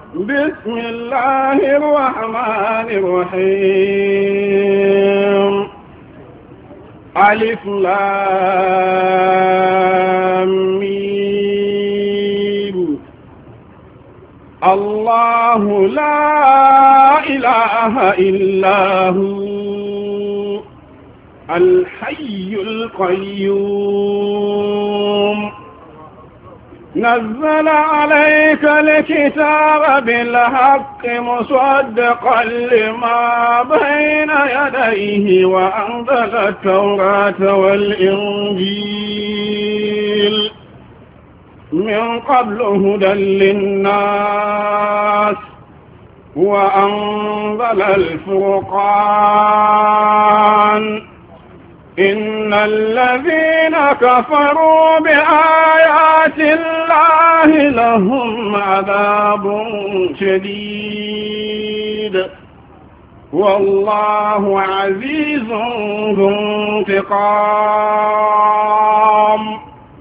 بسم الله الرحمن الرحيم ألف لام ميم الله لا إله إلا هو الحي القيوم نزل عليك الكتاب بالحق مصدقا لما بين يديه وأنزل التوراة والإنجيل من قبل هدى للناس وأنزل الفرقان إن الذين كفروا بآيات الله لهم عذاب شديد والله عزيز ذو انتقام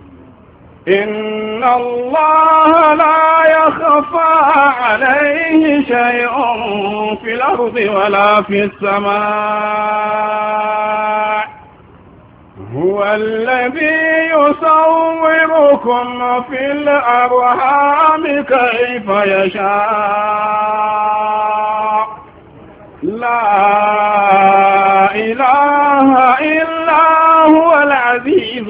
إن الله لا يخفى عليه شيء في الأرض ولا في السماء هو الذي يصوركم في الأرحام كيف يشاء لا إله إلا هو العزيز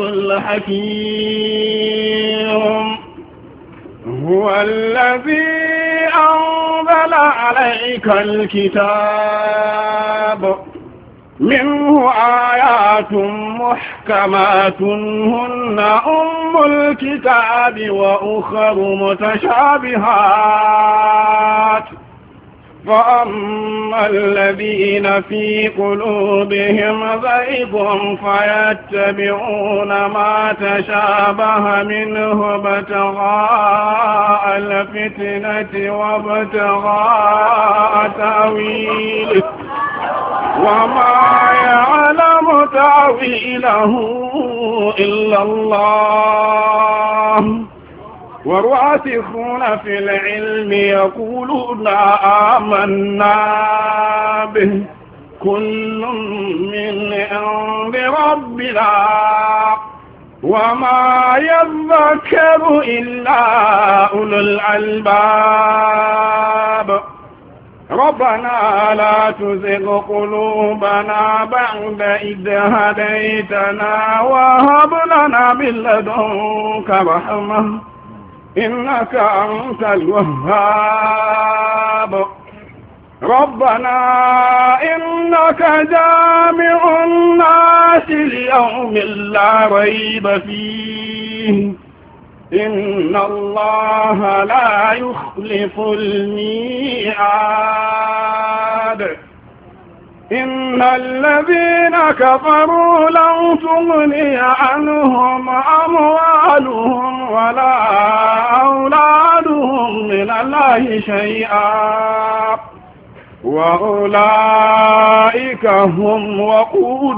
الحكيم هو الذي أنزل عليك الكتاب منه آيات محكمات هن أم الكتاب وأخر متشابهات فأما الذين في قلوبهم زيغ فيتبعون ما تشابه منه ابتغاء الفتنة وابتغاء تأويله وما يعلم تأويله إلا الله والراسخون في العلم يقولون آمنا به كل من عند ربنا وما يذكر إلا أولو الألباب ربنا لا تزغ قلوبنا بعد إذ هديتنا وهب لنا من لدنك رحمة إنك أنت الوهاب ربنا إنك جامع الناس ليوم لا ريب فيه إن الله لا يخلف الميعاد إن الذين كفروا لن تغني عنهم أموالهم ولا أولادهم من الله شيئا وأولئك هم وقود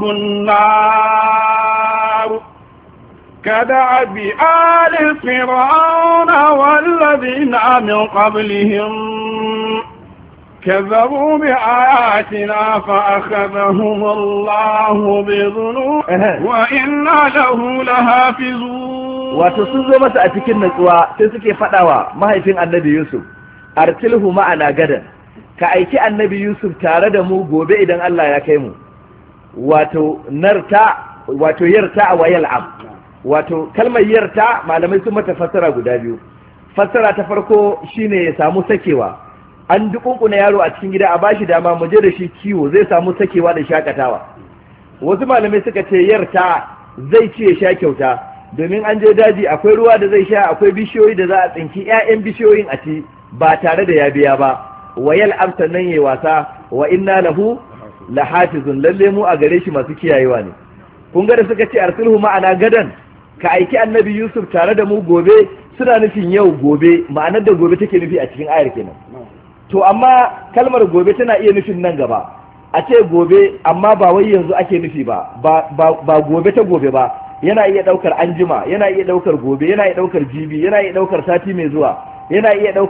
النار كدأب آل فرعون والذين من قبلهم كذبوا بآياتنا فأخذهم الله بذنوب وإنا له لحافظون. wato sun zo masa a cikin natsuwa sai suke fadawa mahaifin annabi Yusuf artilhu ma'ana gadan ka aiki annabi Yusuf tare da mu gobe idan Allah ya kai mu wato yarta a wayal am wato kalmar yarta malamai sun mata fassara guda biyu. Fassara ta farko shine ya samu sakewa, an dukunkuna yaro a cikin gida a bashi dama mu je da shi kiwo zai samu sakewa da shakatawa. Wasu malamai suka ce yarta zai ci ya sha kyauta domin an je daji akwai ruwa da zai sha, akwai bishiyoyi da za a tsinki 'ya'yan bishiyoyin a ci ba tare da ya biya ba. Wayal amsa nan yayi wasa wa inna lahu lahafizun, lalle mu a gare shi masu kiyayewa ne. Kun ga da suka ce arsilhu ma'ana gadan ka aiki annabi Yusuf tare da mu gobe, suna nufin yau gobe, ma'anar da gobe take nufi a cikin ayar kenan. To amma kalmar gobe tana iya nufin nan gaba, a ce gobe amma ba wai yanzu ake nufi ba gobe ta gobe ba, yana iya daukar anjima, yana iya daukar gobe, yana iya daukar jibi, yana iya daukar sati mai zuwa, yana iya daukar